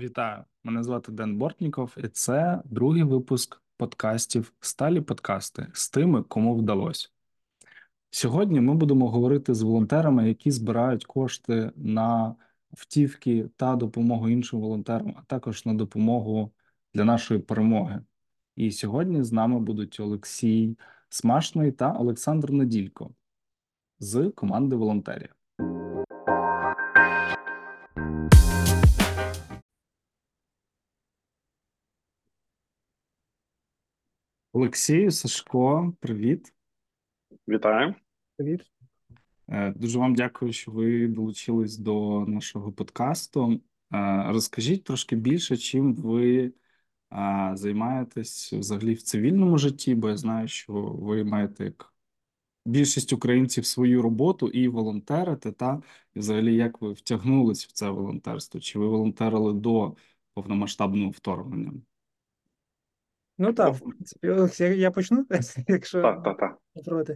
Вітаю! Мене звати Ден Бортніков, і це другий випуск подкастів «Сталі подкасти» з тими, кому вдалося. Сьогодні ми будемо говорити з волонтерами, які збирають кошти на автівки та допомогу іншим волонтерам, а також на допомогу для нашої перемоги. І сьогодні з нами будуть Олексій Смашний та Олександр Неділько з команди волонтерів. Олексію, Сашко, привіт. Вітаю. Привіт. Дуже вам дякую, що ви долучились до нашого подкасту. Розкажіть трошки більше, чим ви займаєтесь взагалі в цивільному житті, бо я знаю, що ви маєте, як більшість українців, свою роботу і волонтерите, і взагалі як ви втягнулись в це волонтерство? Чи ви волонтерили до повномасштабного вторгнення? Ну так, в принципі, Олексій, я почну, якщо Так. не проти.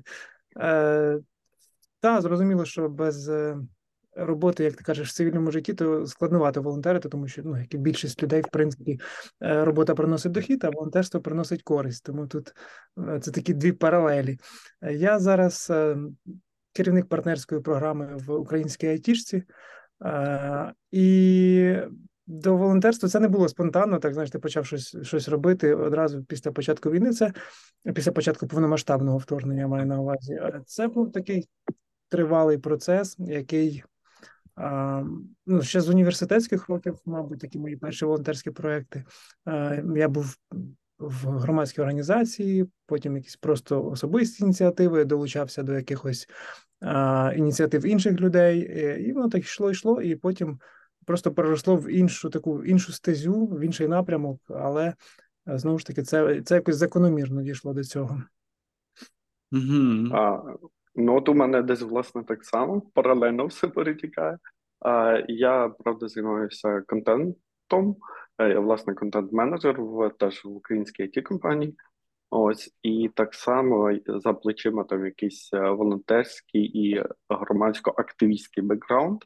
Так, зрозуміло, що без роботи, як ти кажеш, в цивільному житті, то складновато волонтерити, тому що, як і більшість людей, в принципі, робота приносить дохід, а волонтерство приносить користь. Тому тут це такі дві паралелі. Я зараз керівник партнерської програми в українській айтішці, і до волонтерства це не було спонтанно, так, знаєш, ти почав щось робити одразу після початку війни, це після початку повномасштабного вторгнення, я маю на увазі. Це був такий тривалий процес, який ще з університетських років, мабуть, такі мої перші волонтерські проекти. Я був в громадській організації, потім якісь просто особисті ініціативи, долучався до якихось ініціатив інших людей, і воно так йшло, і потім просто переросло в іншу стезю, в інший напрямок, але знову ж таки це якось закономірно дійшло до цього. От у мене десь, власне, так само, паралельно все перетікає. Я, правда, займаюся контентом, я, власне, контент-менеджер теж в українській IT-компанії. Ось, і так само за плечима там якийсь волонтерський і громадсько-активістський бекграунд.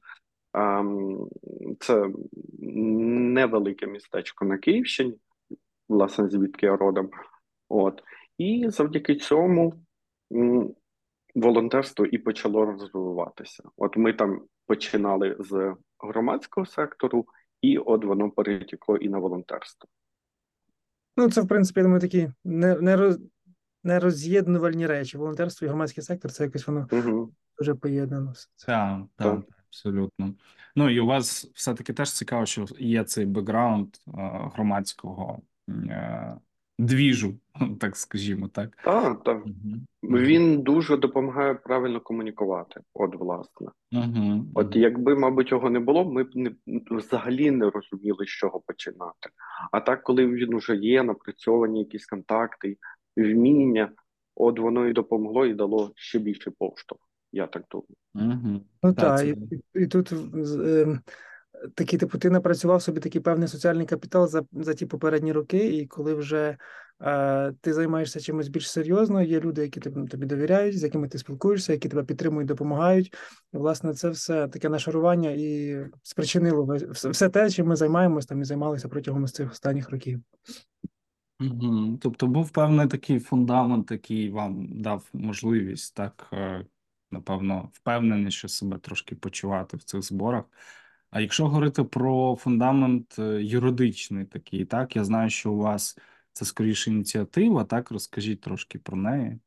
Це невелике містечко на Київщині, власне, звідки я родом. От. І завдяки цьому волонтерство і почало розвиватися. От ми там починали з громадського сектору, і от воно перетекло і на волонтерство. Це, в принципі, я думаю, такі нероз'єднувальні речі. Волонтерство і громадський сектор, це якось воно дуже поєднано. Так, абсолютно. І у вас все-таки теж цікаво, що є цей бекграунд громадського двіжу, так скажімо, так? Так. Він дуже допомагає правильно комунікувати, от, власне. От якби, мабуть, його не було, ми б взагалі не розуміли, з чого починати. А так, коли він уже є, напрацьовані якісь контакти, вміння, от воно і допомогло, і дало ще більше поштовх, я так думаю. І тут такий, ти напрацював собі такий певний соціальний капітал за ті попередні роки, і коли вже ти займаєшся чимось більш серйозно, є люди, які тобі довіряють, з якими ти спілкуєшся, які тебе підтримують, допомагають. І, власне, це все таке нашарування і спричинило все те, чим ми займаємось там і займалися протягом цих останніх років. Тобто був певний такий фундамент, який вам дав можливість, так, напевно, впевненіше себе трошки почувати в цих зборах. А якщо говорити про фундамент юридичний такий, так, я знаю, що у вас це скоріше ініціатива, так, розкажіть трошки про неї.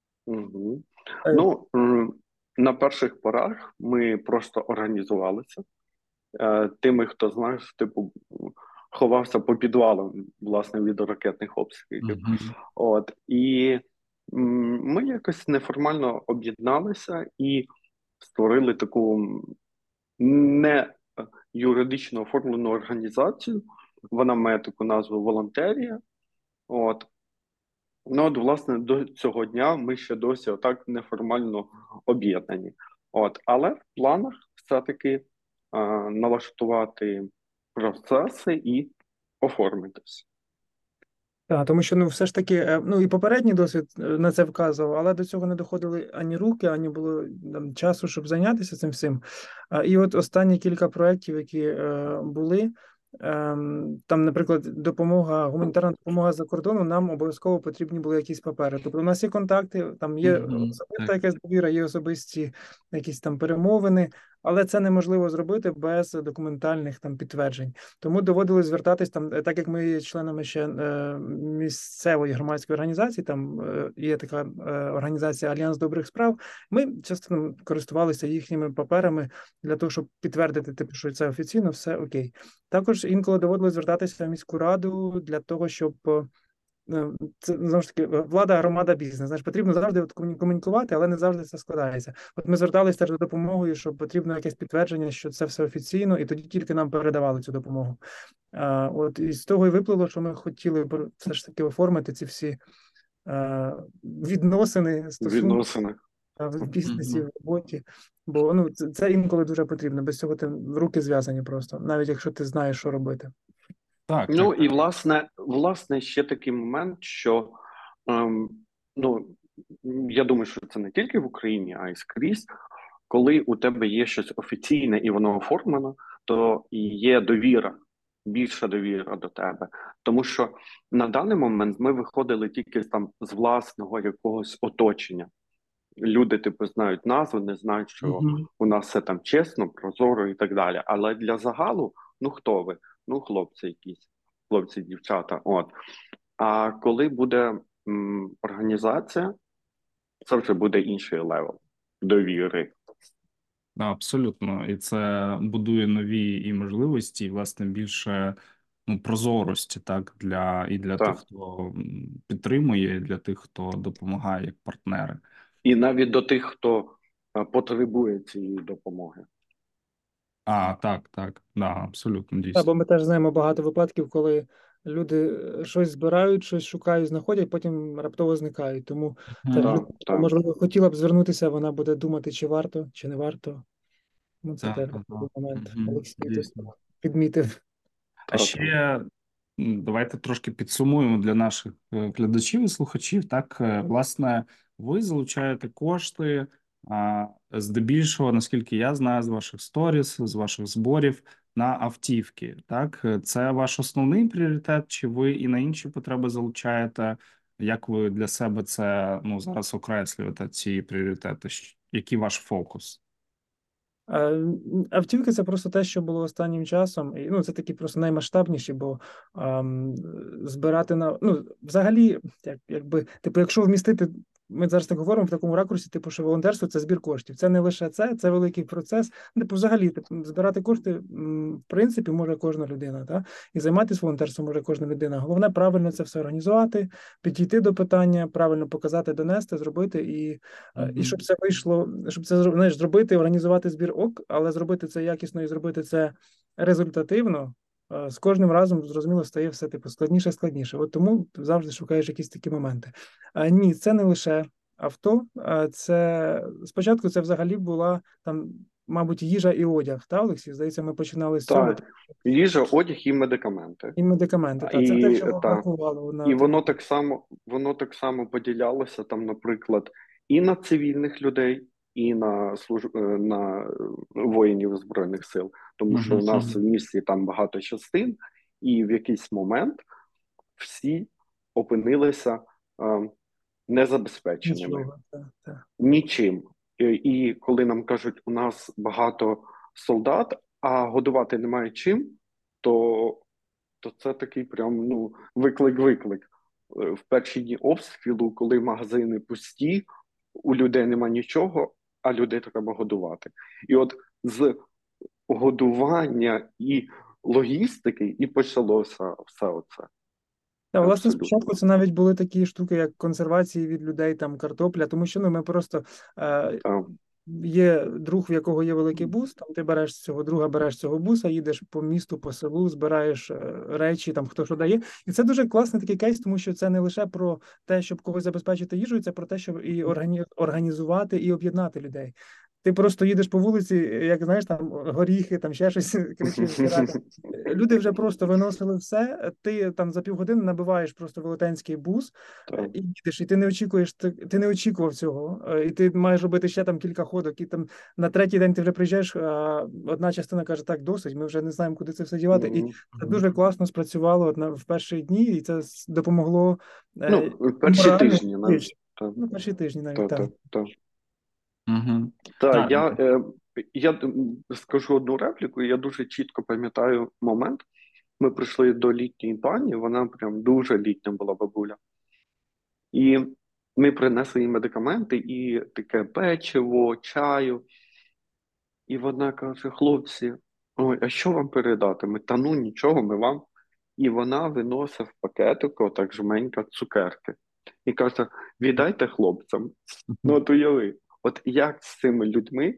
На перших порах ми просто організувалися. Тими, хто знаєш, ховався по підвалам, власне, від ракетних обстрілів. От, і ми якось неформально об'єдналися і створили таку не юридично оформлену організацію. Вона має таку назву «Волонтерія». От, власне, до цього дня ми ще досі отак неформально об'єднані. От, але в планах все-таки налаштувати процеси і оформитись. Так, тому що все ж таки, і попередній досвід на це вказував, але до цього не доходили ані руки, ані було часу, щоб зайнятися цим всім. І от останні кілька проєктів, які були, там, наприклад, гуманітарна допомога за кордону, нам обов'язково потрібні були якісь папери. Тобто у нас є контакти, там є особиста якась довіра, є особисті якісь там перемовини, але це неможливо зробити без документальних там підтверджень. Тому доводилось звертатись там, так як ми є членами ще місцевої громадської організації, там є така організація Альянс добрих справ. Ми часто користувалися їхніми паперами для того, щоб підтвердити, типу, що це офіційно, все окей. Також інколи доводилось звертатися в міську раду для того, щоб це знову ж таки влада, громада, бізнес. Знаєш, потрібно завжди комунікувати, але не завжди це складається. От ми зверталися теж за допомогою, що потрібно якесь підтвердження, що це все офіційно, і тоді тільки нам передавали цю допомогу. От і з того і виплило, що ми хотіли все ж таки оформити ці всі відносини, стосунки в бізнесі, в роботі. Бо це інколи дуже потрібно. Без цього руки зв'язані просто, навіть якщо ти знаєш, що робити. Так, і власне ще такий момент, що я думаю, що це не тільки в Україні, а й скрізь. Коли у тебе є щось офіційне і воно оформлено, то і є довіра, більша довіра до тебе. Тому що на даний момент ми виходили тільки там з власного якогось оточення. Люди, типу, знають назви, не знають, що у нас все там чесно, прозоро і так далі. Але для загалу, хто ви? Хлопці якісь, хлопці, дівчата. От. А коли буде організація, це вже буде інший левел довіри. Абсолютно. І це будує нові і можливості, і, власне, більше прозорості, так, для тих, хто підтримує, і для тих, хто допомагає як партнери. І навіть до тих, хто потребує цієї допомоги. Так, абсолютно, дійсно. Бо ми теж знаємо багато випадків, коли люди щось збирають, щось шукають, знаходять, потім раптово зникають. Тому можливо, хотіла б звернутися, вона буде думати, чи варто, чи не варто. Це теж такий момент. Олексій підмітив. А ще давайте трошки підсумуємо для наших глядачів і слухачів. Так, власне, ви залучаєте кошти, здебільшого, наскільки я знаю, з ваших сторіс, з ваших зборів на автівки. Так, це ваш основний пріоритет, чи ви і на інші потреби залучаєте? Як ви для себе це зараз окреслюєте, ці пріоритети? Який ваш фокус? Автівки – це просто те, що було останнім часом. І, це такі просто наймасштабніші, бо збирати взагалі, якщо вмістити, ми зараз так говоримо в такому ракурсі, що волонтерство – це збір коштів. Це не лише це великий процес. Взагалі, збирати кошти, в принципі, може кожна людина, та? І займатися волонтерством може кожна людина. Головне, правильно це все організувати, підійти до питання, правильно показати, донести, зробити, і щоб це вийшло, щоб це, зробити, організувати збір але зробити це якісно і зробити це результативно, з кожним разом, зрозуміло, стає все складніше. От тому завжди шукаєш якісь такі моменти. Ні, це не лише авто, спочатку це взагалі була там, мабуть, їжа і одяг, так, Олексій? Здається, ми починали з цього. Їжа, одяг і медикаменти. Це те, чого бракувало. І воно так само поділялося, там, наприклад, і на цивільних людей, і на воїнів Збройних сил. Тому що у нас в місті там багато частин, і в якийсь момент всі опинилися незабезпеченими. Нічим. І коли нам кажуть, у нас багато солдат, а годувати немає чим, то це такий прям, виклик. В перші дні обстрілу, коли магазини пусті, у людей нема нічого, а людей треба годувати. І от з годування і логістики і почалося все оце. Власне, спочатку це навіть були такі штуки, як консервації від людей, там, картопля, тому що ми просто... Є друг, в якого є великий бус, там ти береш цього друга, береш цього буса, їдеш по місту, по селу, збираєш речі, там хто що дає. І це дуже класний такий кейс, тому що це не лише про те, щоб когось забезпечити їжею, це про те, щоб і організувати, і об'єднати людей. ти просто їдеш по вулиці, як знаєш, там горіхи, там ще щось кричиш, збирати. Люди вже просто виносили все. Ти там за півгодини набиваєш просто велетенський бус Так. і їдеш, і ти не очікуєш, ти не очікував цього. І ти маєш робити ще там кілька ходок, і там на третій день ти вже приїжджаєш, а одна частина каже, так, досить, ми вже не знаємо, куди це все дівати. І це дуже класно спрацювало в перші дні, і це допомогло Перші морально. тижні навіть. Ну, перші тижні навіть, Так, так. так, так. Угу. Так, я скажу одну репліку, я дуже чітко пам'ятаю момент. Ми прийшли до літньої пані, вона прям дуже літня була бабуля. І ми принесли їй медикаменти і таке печиво, чаю. І вона каже: хлопці, ой, а що вам передати? Ми, та ну нічого, ми вам. І вона виносить в пакетику так жменька цукерки. І каже: віддайте хлопцям. Ну, от уяви, от як з цими людьми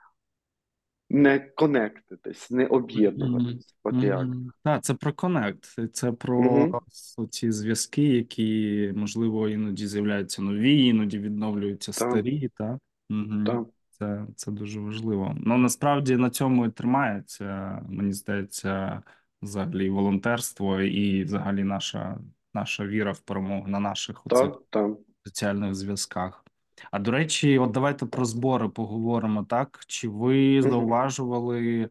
не конектитись, не об'єднуватись. От як. Так, це про коннект, це про Угу. ці зв'язки, які, можливо, іноді з'являються нові, іноді відновлюються Так, старі, так? Угу. так, Це дуже важливо. Ну, насправді на цьому і тримається, мені здається, взагалі волонтерство і взагалі наша віра в перемогу на наших оцих так, так. соціальних зв'язках. А до речі, от давайте про збори поговоримо, так? Чи ви Угу. зауважували,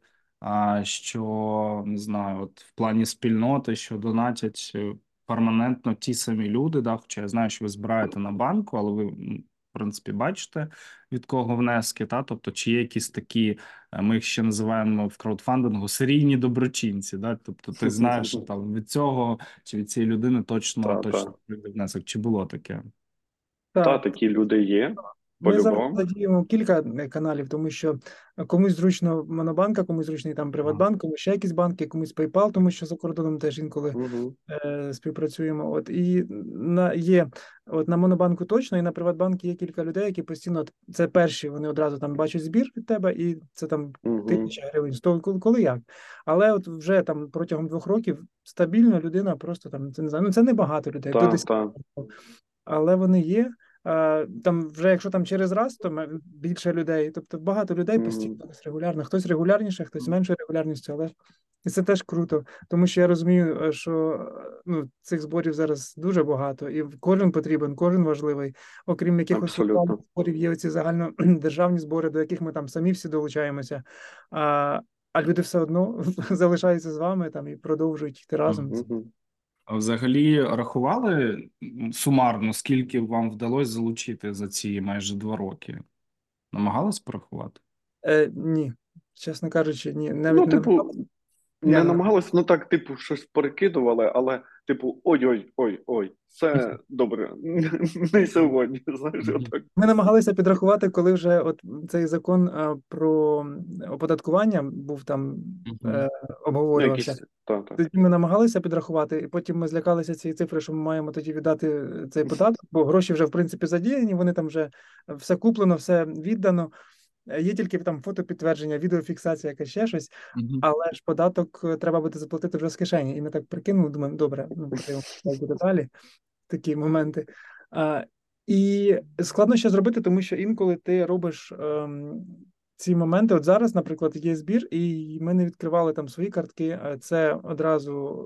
що не знаю, от в плані спільноти, що донатять перманентно ті самі люди, да? Хоча я знаю, що ви збираєте на банку, але ви, в принципі, бачите, від кого внески, та? Тобто, чи є якісь такі, ми їх ще називаємо в краудфандингу серійні доброчинці, да? Тобто, ти знаєш, що там від цього чи від цієї людини точно Та, та. прийде внесок. Чи було таке? Та, Так. такі люди є, Ми зараз по-любому. задіємо кілька каналів, тому що комусь зручно Монобанка, комусь зручний там Приватбанк, комусь ще якісь банки, комусь PayPal, тому що за кордоном теж інколи Угу. співпрацюємо. От і є от на Монобанку точно, і на Приватбанку є кілька людей, які постійно це перші. Вони одразу там бачать збір від тебе, і це там Угу. 1000 гривень, 100, коли як. Але от вже там протягом 2 років стабільно людина просто там це не знаю. Ну це не багато людей, до Та, 10, та. але вони є. Там вже якщо там через раз, то більше людей. Тобто багато людей постійно, Угу. регулярно. Хтось регулярніше, хтось меншою регулярністю, але і це теж круто. Тому що я розумію, що ну, цих зборів зараз дуже багато, і кожен потрібен, кожен важливий. Окрім якихось локальних Абсолютно. зборів, є оці загальнодержавні збори, до яких ми там самі всі долучаємося. А люди все одно залишаються з вами там і продовжують йти разом. Угу. А взагалі рахували сумарно, скільки вам вдалося залучити за ці майже 2 роки? Намагались порахувати? Ні, чесно кажучи, ні, навіть Ну, не типу, намагалися. не намагалися, ну так, типу, щось перекидували, але, типу, ой, це добре, не сьогодні, знаєш, отак. Ми намагалися підрахувати, коли вже от цей закон про оподаткування був там Мгм. Ну, обговорювався. якісь, так. Тоді ми намагалися підрахувати, і потім ми злякалися цієї цифри, що ми маємо тоді віддати цей податок, бо гроші вже в принципі задіяні, вони там вже все куплено, все віддано. Є тільки там фотопідтвердження, відеофіксація, якась ще щось, Мгм. але ж податок треба буде заплатити вже з кишені. І ми так прикинули, думаємо, добре, ну подивимося, як буде далі. Такі моменти. І складно ще зробити, тому що інколи ти робиш ці моменти. От зараз, наприклад, є збір, і ми не відкривали там свої картки. Це одразу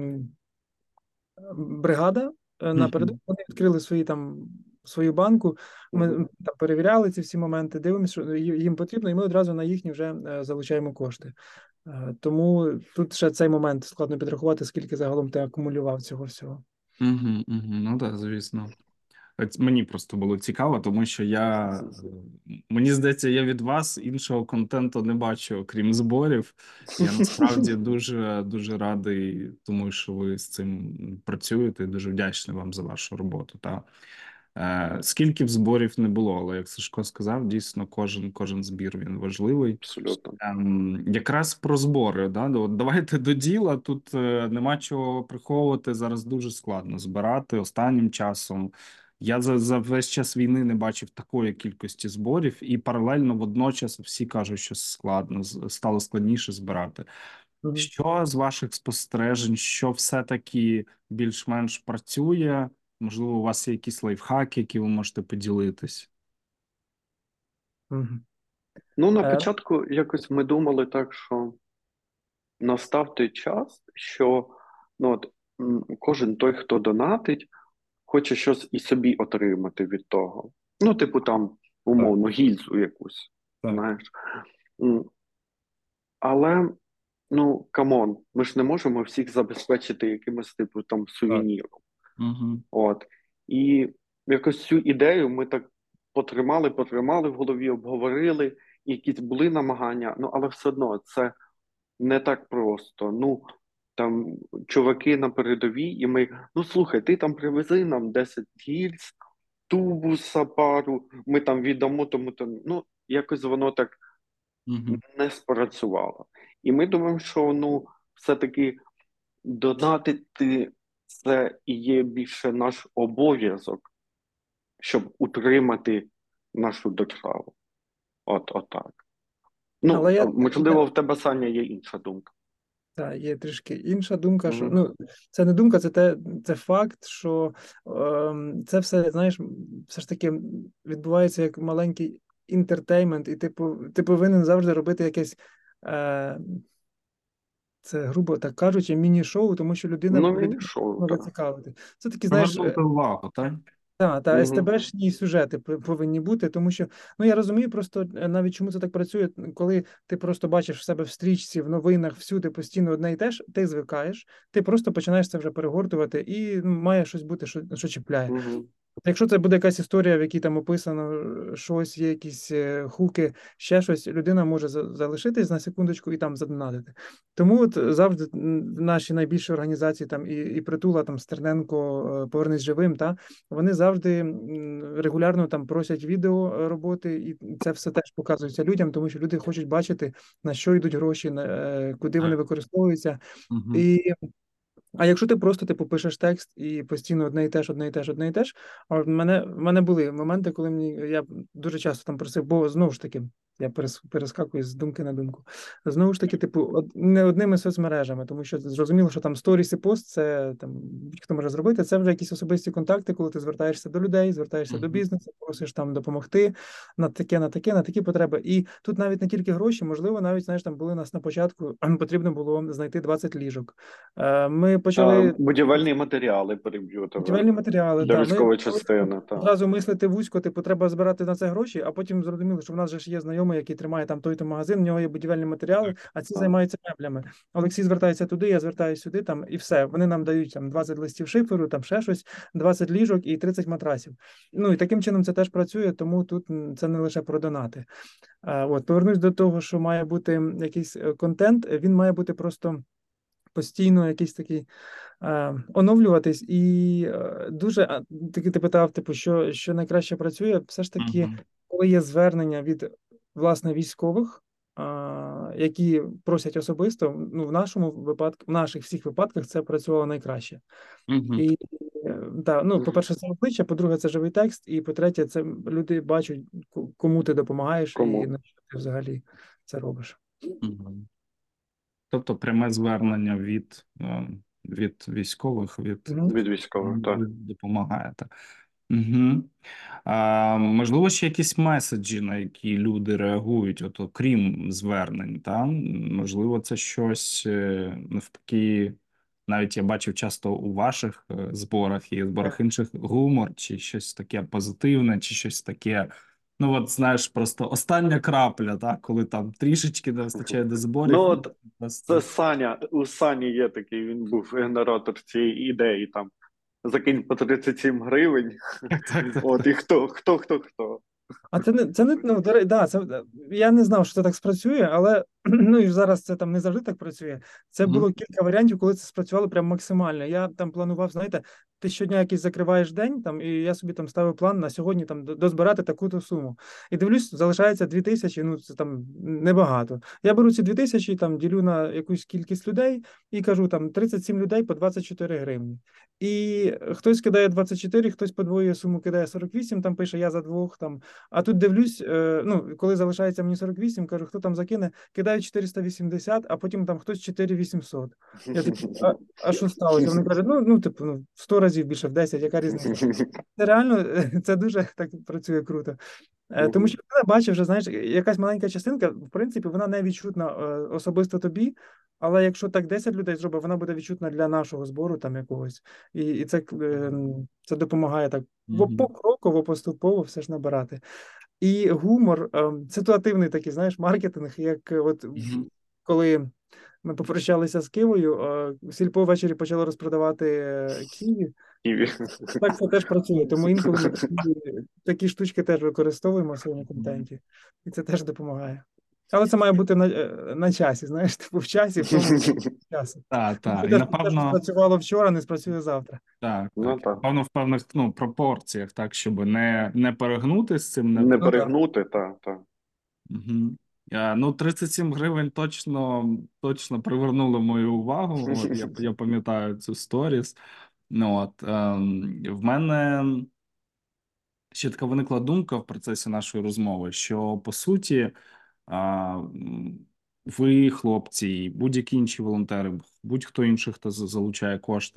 бригада напередок. Мгм. Вони відкрили свою банку. Ми Угу. там перевіряли ці всі моменти, дивимося, що їм потрібно, і ми одразу на їхні вже залучаємо кошти. Тому тут ще цей момент складно підрахувати, скільки загалом ти акумулював цього всього. Мгм. Мгм. Ну так, звісно. Мені просто було цікаво, тому що мені здається, я від вас іншого контенту не бачу, окрім зборів. Я насправді дуже дуже радий, тому що ви з цим працюєте. Дуже вдячний вам за вашу роботу. Скільки б зборів не було, але як Сашко сказав, дійсно кожен збір він важливий. Абсолютно. Якраз про збори, да? От давайте до діла. Тут нема чого приховувати. Зараз дуже складно збирати останнім часом. Я за весь час війни не бачив такої кількості зборів, і паралельно водночас всі кажуть, що складно, стало складніше збирати. Мгм. Що з ваших спостережень, що все-таки більш-менш працює? Можливо, у вас є якісь лайфхаки, які ви можете поділитись? Мгм. Ну, на початку якось ми думали так, що настав той час, що ну, от, кожен той, хто донатить, хоче щось і собі отримати від того. Ну, типу, там, Так, умовно, гільзу якусь, так, знаєш. М, Але, ну, камон, ми ж не можемо всіх забезпечити якимось, типу, там, так. сувеніром. Угу. От. І якось цю ідею ми так потримали в голові, обговорили, і якісь були намагання, ну, але все одно це не так просто. Ну, там чуваки на передовій, і ми, ну слухай, ти там привези нам 10 гільз, тубуса пару, ми там віддамо тому-то. Ну, якось воно так Угу. не спрацювало. І ми думаємо, що ну, все-таки донатити це і є більше наш обов'язок, щоб утримати нашу державу. Отак. Ну, Але можливо, в тебе, Саня, є інша думка. та, є трішки інша думка, що Угу. ну це не думка, це факт, що це все, знаєш, все ж таки відбувається як маленький інтертеймент, і ти повинен завжди робити якесь, е, це грубо так кажучи, міні-шоу, тому що Ну, людина міні-шоу, може так. цікавити. Це такі, знаєш, Привернути увагу, так? та Угу. СТБшні сюжети повинні бути, тому що ну я розумію просто навіть чому це так працює, коли ти просто бачиш в себе в стрічці, в новинах, всюди постійно одне і те ж, ти звикаєш, ти просто починаєш це вже перегортувати і ну, має щось бути, що чіпляє. Угу. Якщо це буде якась історія, в якій там описано щось, є якісь хуки, ще щось, людина може залишитись на секундочку і там задонатити. Тому от завжди наші найбільші організації, там і Притула, там Стерненко, Повернись живим, вони завжди регулярно там просять відео роботи, і це все теж показується людям, тому що люди хочуть бачити, на що йдуть гроші, куди вони використовуються. Угу. А якщо ти просто типу пишеш текст і постійно одне і те ж, одне і те ж, одне і те ж, а в мене були моменти, коли я дуже часто там просив, бо знову ж таки я перескакую з думки на думку. Знову ж таки, типу, не одними соцмережами, тому що зрозуміло, що там сторіс і пост, це там будь-хто може зробити. Це вже якісь особисті контакти, коли ти звертаєшся до людей, звертаєшся до бізнесу, просиш там допомогти на таке, на такі потреби. І тут навіть не тільки гроші, можливо, навіть знаєш, там були нас на початку, потрібно було знайти 20 ліжок. Ми почали Будівельні матеріали переб'ю тебе будівельні матеріали. для Ми військової почали частини. одразу мислити вузько, типу, треба збирати на це гроші, а потім зрозуміли, що в нас же ж є знайомий, який тримає там той-то магазин, в нього є будівельні матеріали, а ці Так. займаються меблями. Олексій звертається туди, я звертаюся сюди, там, і все. Вони нам дають там 20 листів шиферу, там ще щось, 20 ліжок і 30 матрасів. Ну і таким чином це теж працює, тому тут це не лише про донати. Повернусь до того, що має бути якийсь контент, він має бути просто постійно якийсь такий оновлюватись, і дуже таки ти питав, типу, що найкраще працює, все ж таки, коли є звернення від власне військових, які просять особисто, ну в нашому випадку, в наших всіх випадках це працювало найкраще. І по-перше, це обличчя, по-друге, це живий текст, і по-третє, це люди бачать, кому ти допомагаєш і на що ти взагалі це робиш. Тобто пряме звернення від військових, Від військових, так. допомагаєте. Угу. Можливо, ще якісь меседжі, на які люди реагують, от окрім звернень, та? Можливо, це щось навпаки, навіть я бачив часто у ваших зборах і зборах інших гумор, чи щось таке позитивне, чи щось таке. Ну, от, знаєш, просто остання крапля, так, коли там трішечки не вистачає до зборів. Ну, от, це Саня, у Сані є такий, він був генератор цієї ідеї, там, закинь по 37 гривень, от, і хто. А це не ну, я не знав, що це так спрацює, але ну і зараз це там не завжди так працює. Це було кілька варіантів, коли це спрацювало прям максимально. Я там планував, знаєте, ти щодня якийсь закриваєш день, там, і я собі там ставив план на сьогодні там дозбирати таку-то суму. І дивлюсь, залишається 2000, ну це там небагато. Я беру ці 2000, там ділю на якусь кількість людей і кажу, там 37 людей по 24 гривні. І хтось кидає 24, хтось подвоює суму, кидає 48, там пише я за двох, там. А тут дивлюсь, ну, коли залишається мені 48, кажу, хто там закине, кидаю 480, а потім там хтось 4800. Я такий, а що сталося? Вони кажуть, типу, в 100 разів більше, в 10, яка різниця? Це реально, це дуже так працює круто. Тому що людина бачить вже, знаєш, якась маленька частинка, в принципі, вона не відчутна особисто тобі, але якщо так 10 людей зробить, вона буде відчутна для нашого збору там якогось. І це допомагає так покроково, поступово все ж набирати. І гумор, ситуативний такий, знаєш, маркетинг, як от коли ми попрощалися з Кивою, сільпо ввечері почало розпродавати ківі. Так це теж працює, тому інколи ми такі штучки теж використовуємо в своєму контенті, і це теж допомагає. Але це має бути на часі, знаєш, типу в часі, в тому часі. Так. Те, що спрацювало вчора, не спрацює завтра. Так. Певно, в певних пропорціях, так, щоб не перегнути з цим. Не перегнути, так. Ну, 37 гривень точно привернули мою увагу. От, я пам'ятаю цю сторіс. В мене ще така виникла думка в процесі нашої розмови, що по суті ви, хлопці, і будь-які інші волонтери, будь-хто інший, хто залучає кошти,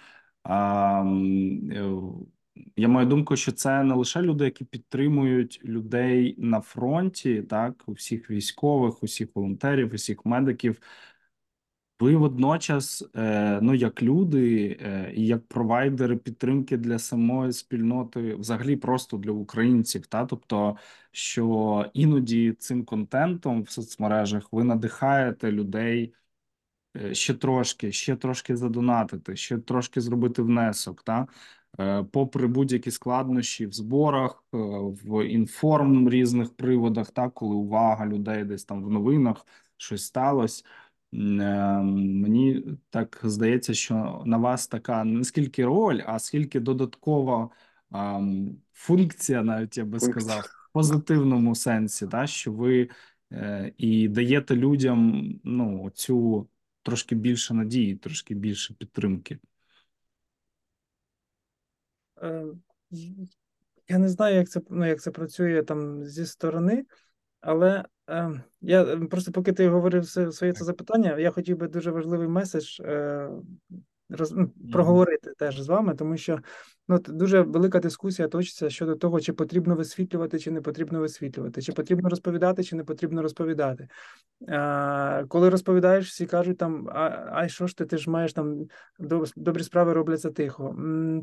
я маю думку, що це не лише люди, які підтримують людей на фронті, так, усіх військових, усіх волонтерів, усіх медиків. Ви водночас, як люди і як провайдери підтримки для самої спільноти, взагалі просто для українців, тобто, що іноді цим контентом в соцмережах ви надихаєте людей ще трошки задонатити, ще трошки зробити внесок, попри будь-які складнощі в зборах, в інформ різних приводах, коли увага людей десь там в новинах щось сталося. Мені так здається, що на вас така не скільки роль, а скільки додаткова функція, навіть я би сказав, в позитивному сенсі, що ви і даєте людям цю трошки більше надії, трошки більше підтримки. Я не знаю, як це працює там зі сторони, але я просто поки ти говорив своє це запитання, я хотів би дуже важливий меседж проговорити теж з вами, тому що дуже велика дискусія точиться щодо того, чи потрібно висвітлювати, чи не потрібно висвітлювати, чи потрібно розповідати, чи не потрібно розповідати. Коли розповідаєш, всі кажуть там, а що ж ти ж маєш там добрі справи робляться тихо.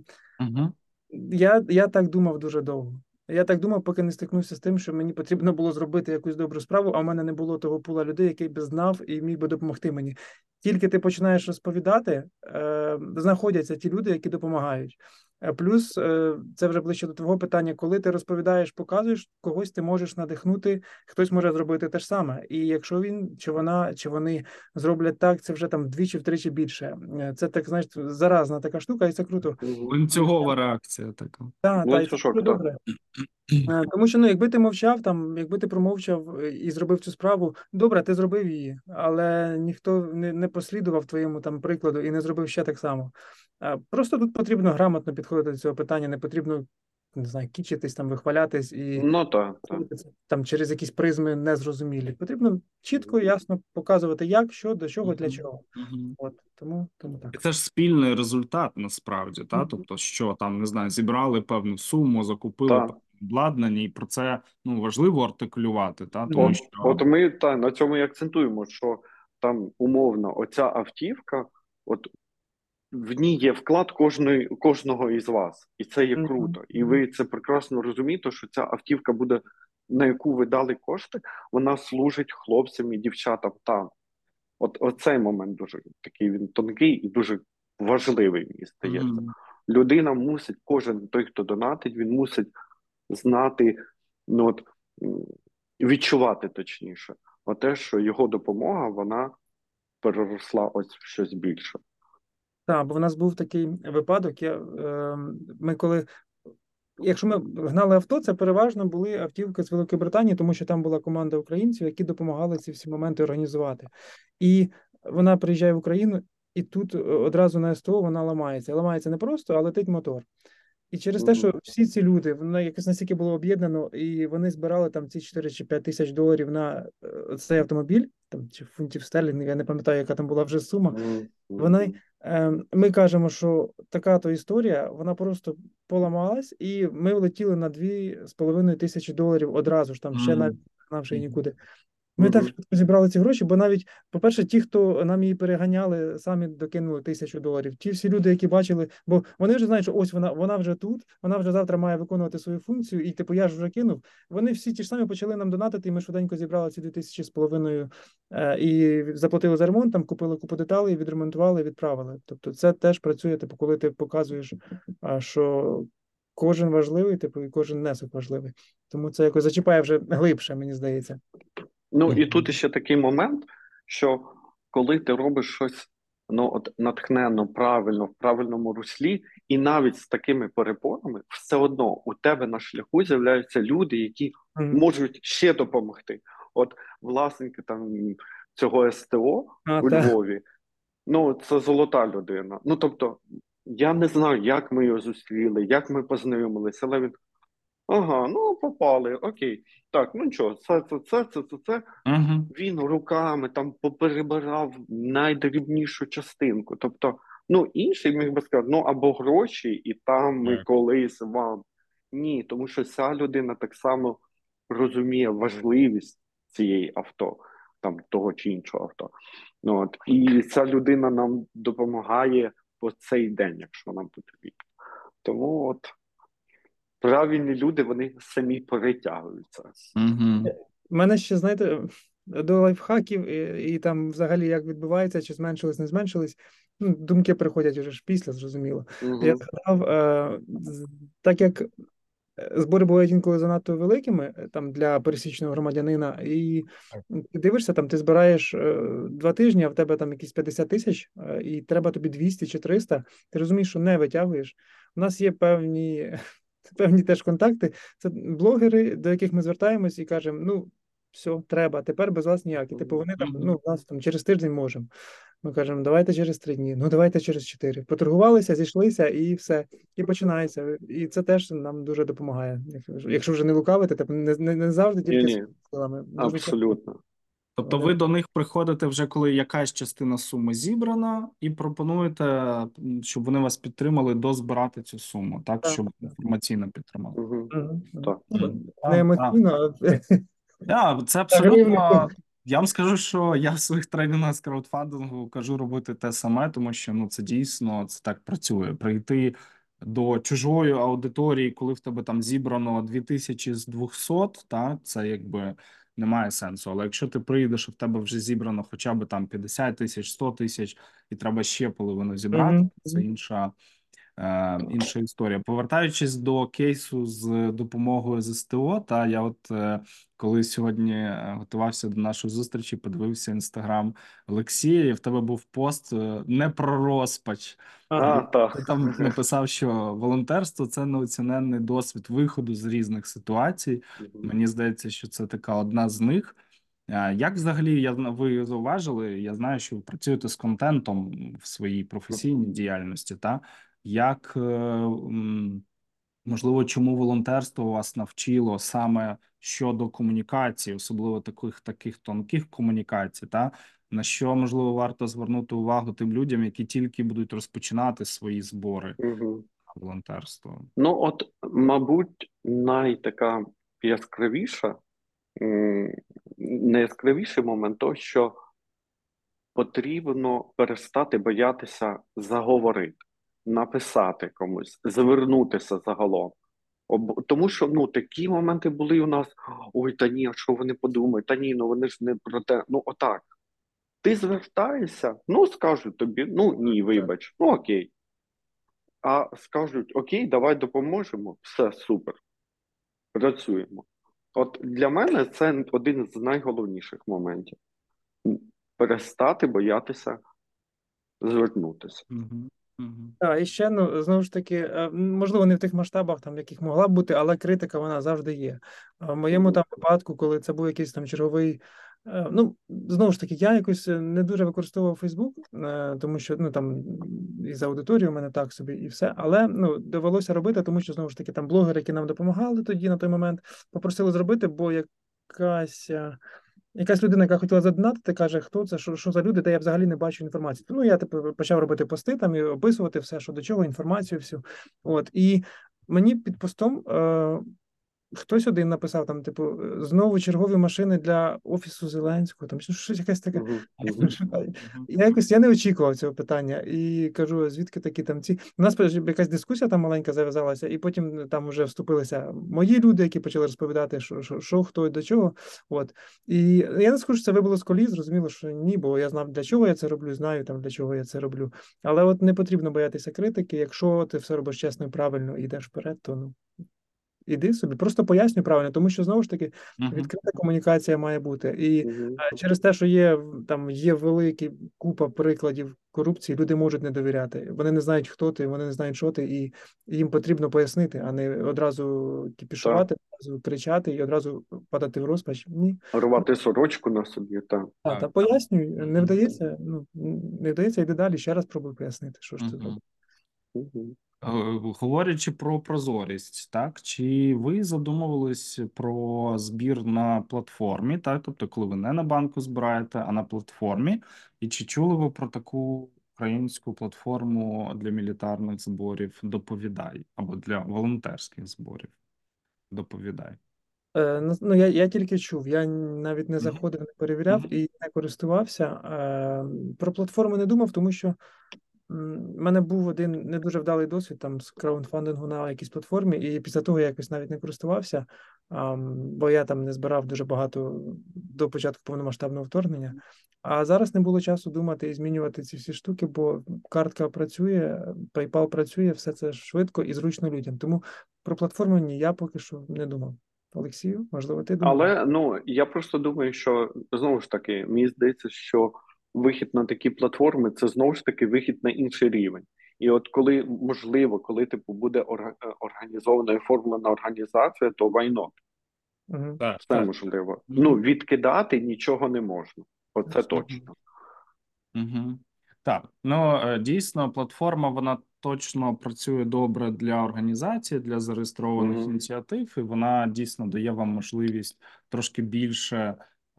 Я так думав дуже довго. Я так думав, поки не стикнувся з тим, що мені потрібно було зробити якусь добру справу, а в мене не було того пула людей, який би знав і міг би допомогти мені. Тільки ти починаєш розповідати, знаходяться ті люди, які допомагають. Плюс, це вже ближче до твого питання, коли ти розповідаєш, показуєш, когось ти можеш надихнути, хтось може зробити те ж саме. І якщо він, чи вона, чи вони зроблять так, це вже там вдвічі-втричі більше. Це так, знаєш, заразна така штука, і це круто. Ланцюгова реакція така. Так, це дуже добре. Тому що, якби ти мовчав, якби ти промовчав і зробив цю справу, добре, ти зробив її, але ніхто не послідував твоєму там прикладу і не зробив ще так само. Просто тут потрібно грамотно підходити до цього питання, не потрібно, не знаю, кічитись, вихвалятись і там через якісь призми незрозумілі. Потрібно чітко і ясно показувати, як, що, до чого, для чого. Тому так. І це ж спільний результат, насправді, тобто, що там, не знаю, зібрали певну суму, закупили обладнання, і про це важливо артикулювати. Тому що... От ми на цьому і акцентуємо, що там умовно оця автівка, в ній є вклад кожного із вас, і це є круто. І ви це прекрасно розумієте, що ця автівка буде, на яку ви дали кошти, вона служить хлопцям і дівчатам там. Оцей момент дуже такий він тонкий і дуже важливий, мені здається. Людина мусить, кожен той, хто донатить, він мусить знати, відчувати точніше, те, що його допомога, вона переросла в щось більше. Так, бо в нас був такий випадок, якщо ми гнали авто, це переважно були автівки з Великої Британії, тому що там була команда українців, які допомагали ці всі моменти організувати. І вона приїжджає в Україну, і тут одразу на СТО вона ламається. Ламається не просто, а летить мотор. І через те, що всі ці люди, воно якось настільки було об'єднано, і вони збирали там ці 4 чи 5 тисяч доларів на цей автомобіль, там чи фунтів стерлінгів, я не пам'ятаю, яка там була вже сума. Вони, ми кажемо, що така то історія, вона просто поламалась, і ми влетіли на 2,5 тисячі доларів одразу ж, там ще навіть знавши нікуди. Ми так швидко зібрали ці гроші, бо навіть, по-перше, ті, хто нам її переганяли, самі докинули 1000 доларів. Ті всі люди, які бачили, бо вони вже знають, що ось вона вже тут, вона вже завтра має виконувати свою функцію, і типу я ж вже кинув. Вони всі ті ж самі почали нам донатити, і ми швиденько зібрали ці 2,5 тисячі і заплатили за ремонт, там купили купу деталей, відремонтували і відправили. Тобто це теж працює, типу, коли ти показуєш, що кожен важливий, типу, і кожен внесок важливий. Тому це якось зачіпає вже глибше, мені здається. Ну, і тут ще такий момент, що коли ти робиш щось натхненно, правильно, в правильному руслі, і навіть з такими перепонами, все одно у тебе на шляху з'являються люди, які можуть ще допомогти. От власники там цього СТО у Львові, ну, це золота людина. Ну, тобто, я не знаю, як ми його зустріли, як ми познайомилися, але він: ага, ну попали, окей. Так, ну нічого, це. Він руками там поперебирав найдрібнішу частинку. Тобто, ну, інший міг би сказати, ну, або гроші, і там ми колись вам. Ні, тому що ця людина так само розуміє важливість цієї авто, там, того чи іншого авто. Ну, от. І ця людина нам допомагає по цей день, якщо нам потрібно. Тому от правильні люди, вони самі перетягуються. У мене ще, знаєте, до лайфхаків і там взагалі як відбувається, чи зменшились, не зменшились, ну, думки приходять вже ж після, зрозуміло. Я згадав, так як збори бувають інколи занадто великими там для пересічного громадянина, і ти дивишся, там ти збираєш 2 тижні, а в тебе там якісь 50 тисяч, і треба тобі 200 чи 300, ти розумієш, що не витягуєш. У нас є певні теж контакти, це блогери, до яких ми звертаємось і кажемо, ну, все, треба, тепер без вас ніяк. І типу вони там, ну, нас там через тиждень можемо. Ми кажемо, давайте через 3 дні, ну давайте через 4. Поторгувалися, зійшлися і все. І починається. І це теж нам дуже допомагає. Якщо вже не лукавити, так не завжди тільки силами. Абсолютно. Тобто ви до них приходите вже, коли якась частина суми зібрана, і пропонуєте, щоб вони вас підтримали дозбирати цю суму, так? Щоб інформаційно підтримали. Не емоційно, це абсолютно... Я вам скажу, що я в своїх тренінгах з краудфандингу кажу робити те саме, тому що, ну, це дійсно, це так працює. Прийти до чужої аудиторії, коли в тебе там зібрано 2000 з 200, та, це якби немає сенсу. Але якщо ти прийдеш, і в тебе вже зібрано хоча б там 50 тисяч, 100 тисяч, і треба ще половину зібрати, це інша історія. Повертаючись до кейсу з допомогою з СТО, та я от коли сьогодні готувався до нашої зустрічі, подивився інстаграм Олексія, і в тебе був пост не про розпач. Ти там написав, що волонтерство – це неоціненний досвід виходу з різних ситуацій. Мені здається, що це така одна з них. Як взагалі ви зауважили, я знаю, що ви працюєте з контентом в своїй професійній діяльності, та? Як, можливо, чому волонтерство вас навчило саме щодо комунікації, особливо таких тонких комунікацій, та? На що, можливо, варто звернути увагу тим людям, які тільки будуть розпочинати свої збори волонтерства? Ну, от, мабуть, найтака яскравіша, найяскравіший момент то, що потрібно перестати боятися заговорити, написати комусь, звернутися загалом. Тому що, ну, такі моменти були у нас: ой, та ні, а що вони подумають, та ні, ну вони ж не про те. Ну, отак. Ти звертаєшся, ну, скажуть тобі, ну, ні, вибач, ну, окей. А скажуть, окей, давай допоможемо, все, супер, працюємо. От для мене це один з найголовніших моментів. Перестати боятися звернутися. Мгм. Так, і ще, ну, знову ж таки, можливо, не в тих масштабах, там, яких могла б бути, але критика, вона завжди є. В моєму там випадку, коли це був якийсь там черговий, ну, знову ж таки, я якось не дуже використовував Фейсбук, тому що, ну, там, із аудиторією у мене так собі і все, але, ну, довелося робити, тому що, знову ж таки, там блогери, які нам допомагали тоді, на той момент, попросили зробити, бо якась людина, яка хотіла задонатити, каже, хто це, що за люди, де я взагалі не бачу інформації. Ну, я типу почав робити пости там і описувати все, що до чого, інформацію всю. От, і мені під постом хтось один написав там, типу, знову чергові машини для офісу Зеленського, там щось якесь таке. Мгм. Мгм. Я не очікував цього питання і кажу, звідки такі там ці. У нас якась дискусія там маленька зав'язалася, і потім там вже вступилися мої люди, які почали розповідати, що хто і до чого. От. І я не скажу, що це вибило з колії, зрозуміло, що ні, бо я знав, для чого я це роблю, знаю там, для чого я це роблю. Але от не потрібно боятися критики. Якщо ти все робиш чесно і правильно і йдеш вперед, то ну. Іди собі, просто пояснюй правильно, тому що знову ж таки Мгм. відкрита комунікація має бути. І Мгм. через те, що є велика купа прикладів корупції, люди можуть не довіряти. Вони не знають, хто ти, вони не знають, що ти, і їм потрібно пояснити, а не одразу Так. кіпішувати, одразу кричати і одразу падати в розпач. Ні. Рвати сорочку на собі, так. Та Так. пояснюй, не Мгм. вдається, ну не вдається, йди далі, ще раз пробуй пояснити, що ж ти зробив. Мгм. Мгм. Говорячи про прозорість, так, чи ви задумувались про збір на платформі, так, тобто, коли ви не на банку збираєте, а на платформі, і чи чули ви про таку українську платформу для мілітарних зборів «Доповідай» або для волонтерських зборів «Доповідай»? Ну, я тільки чув, я навіть не Мгм. заходив, не перевіряв Мгм. і не користувався. Про платформи не думав, тому що в мене був один не дуже вдалий досвід там з краудфандингу на якійсь платформі, і після того я якось навіть не користувався, бо я там не збирав дуже багато до початку повномасштабного вторгнення. А зараз не було часу думати і змінювати ці всі штуки, бо картка працює, PayPal працює, все це швидко і зручно людям. Тому про платформу ні, я поки що не думав. Олексію, можливо, ти думав? Але ну я просто думаю, що знову ж таки, мені здається, що вихід на такі платформи це знову ж таки вихід на інший рівень. І от коли можливо, коли типу буде організована і оформлена організація, то why not? Угу. Так, Все так. можливо. Ну Мгм. відкидати нічого не можна. Оце Мгм. точно. Угу. Так, ну дійсно, платформа вона точно працює добре для організації, для зареєстрованих Угу. ініціатив, і вона дійсно дає вам можливість трошки більше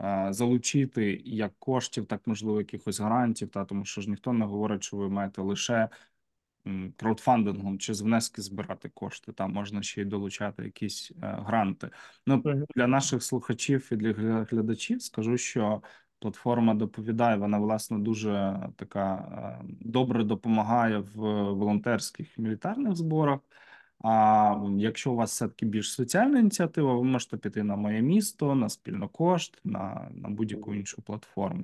залучити як коштів, так можливо, якихось гарантів, та тому що ж ніхто не говорить, що ви маєте лише краудфандингом чи з внески збирати кошти. Там можна ще й долучати якісь гранти. Ну для наших слухачів і для глядачів скажу, що платформа доповідає. Вона власне дуже така добре допомагає в волонтерських і мілітарних зборах. А якщо у вас все-таки більш соціальна ініціатива, ви можете піти на моє місто, на спільнокошт, на будь-яку іншу платформу.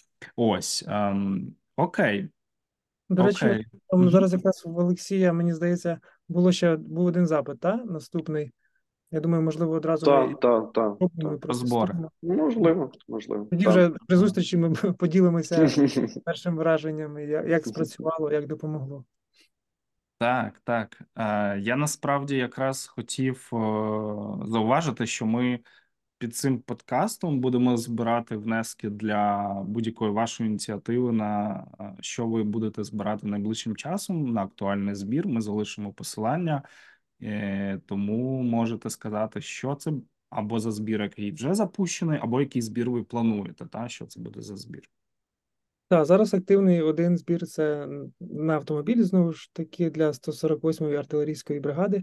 Ось окей, До речі, окей. там Угу. зараз якраз в Олексія, мені здається, був один запит, та? Наступний. Я думаю, можливо, одразу ми Так, так, так, пробуємо так. і Про збори. протестуємо. Можливо, можливо. Тоді Так. вже при зустрічі ми поділимося першим враженням, як спрацювало, як допомогло. Так, так. Я насправді якраз хотів зауважити, що ми під цим подкастом будемо збирати внески для будь-якої вашої ініціативи, на що ви будете збирати найближчим часом на актуальний збір. Ми залишимо посилання, тому можете сказати, що це або за збір, який вже запущений, або який збір ви плануєте, та що це буде за збір. Так, зараз активний один збір це на автомобіль, знову ж таки, для 148-ї артилерійської бригади.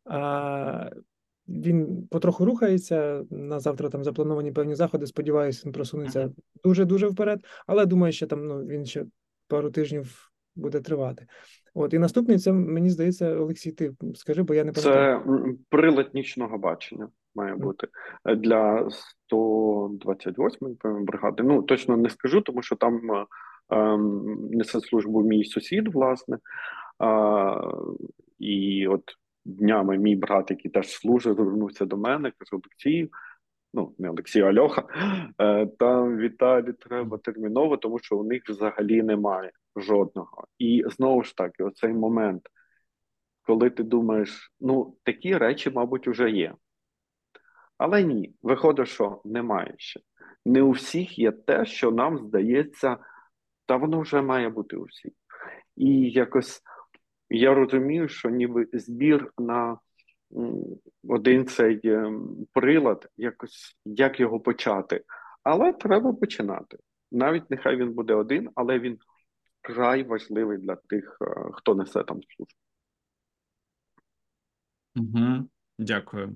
Він потроху рухається. На завтра там заплановані певні заходи. Сподіваюся, він просунеться дуже-дуже вперед, але думаю, що там він ще пару тижнів буде тривати. От, і наступний це, мені здається, Олексій, ти скажи, бо я не пам'ятаю. Це прилад нічного бачення має бути для 128-ї певно, бригади. Ну точно не скажу, тому що там несе службу мій сусід, власне. І от днями мій брат, який теж служить, звернувся до мене, каже: Олексій, ну, не Олексій, а Льоха, там Віталій треба терміново, тому що у них взагалі немає жодного. І знову ж таки, оцей момент, коли ти думаєш, ну, такі речі, мабуть, вже є. Але ні, виходить, що немає ще. Не у всіх є те, що нам здається, та воно вже має бути у всіх. І якось я розумію, що ніби збір на один цей прилад, якось як його почати. Але треба починати. Навіть нехай він буде один, але він вкрай важливий для тих, хто несе там службу. Угу. Дякую.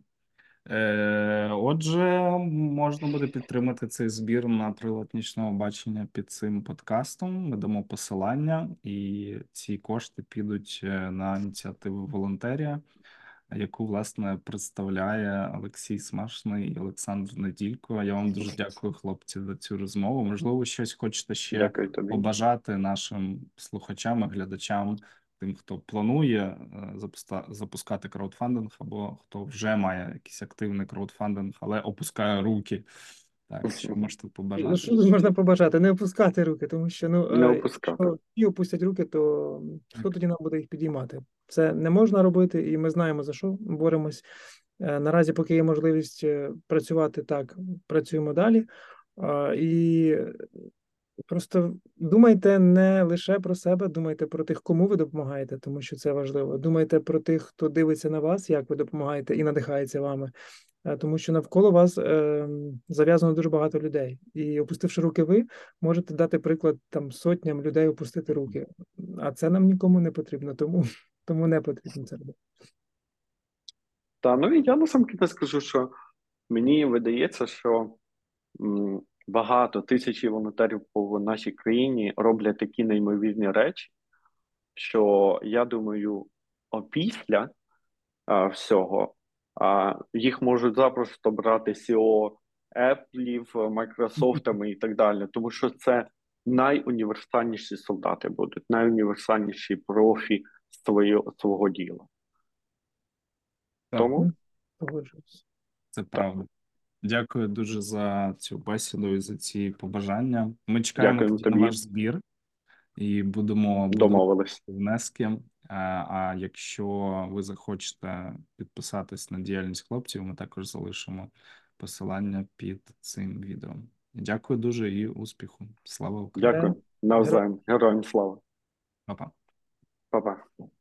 Отже, можна буде підтримати цей збір на прилад нічного бачення під цим подкастом. Ми дамо посилання, і ці кошти підуть на ініціативу волонтерія, яку, власне, представляє Олексій Смашний і Олександр Неділько. Я вам дуже дякую, хлопці, за цю розмову. Можливо, щось хочете ще Дякую тобі. побажати нашим слухачам і глядачам, тим, хто планує запускати краудфандинг, або хто вже має якийсь активний краудфандинг, але опускає руки. Так, що можете побажати? Ну, що можна побажати? Не опускати руки, тому що, Не опускати. якщо всі опустять руки, то хто тоді нам буде їх підіймати? Це не можна робити, і ми знаємо, за що боремось. Наразі, поки є можливість працювати так, працюємо далі. І просто думайте не лише про себе, думайте про тих, кому ви допомагаєте, тому що це важливо. Думайте про тих, хто дивиться на вас, як ви допомагаєте і надихається вами. Тому що навколо вас зав'язано дуже багато людей. І опустивши руки ви, можете дати приклад там сотням людей опустити руки. А це нам нікому не потрібно, тому не потрібно це робити. Та, ну і я насамкінець скажу, що мені видається, що багато тисячі волонтерів по нашій країні роблять такі неймовірні речі, що я думаю, опісля всього їх можуть запросто брати CEO Apple, Microsoft і так далі, тому що це найуніверсальніші солдати будуть, найуніверсальніші профі свого діла. Так, Тому погоджуюсь. це правда. Дякую дуже за цю бесіду і за ці побажання. Ми чекаємо дякуємо тоді на тобі. ваш збір і будемо Домовились. внески. А якщо ви захочете підписатись на діяльність хлопців, ми також залишимо посилання під цим відео. Дякую дуже і успіху. Слава Україні! Дякую. Навзаєм. Героям слава. Па-па. Па-па.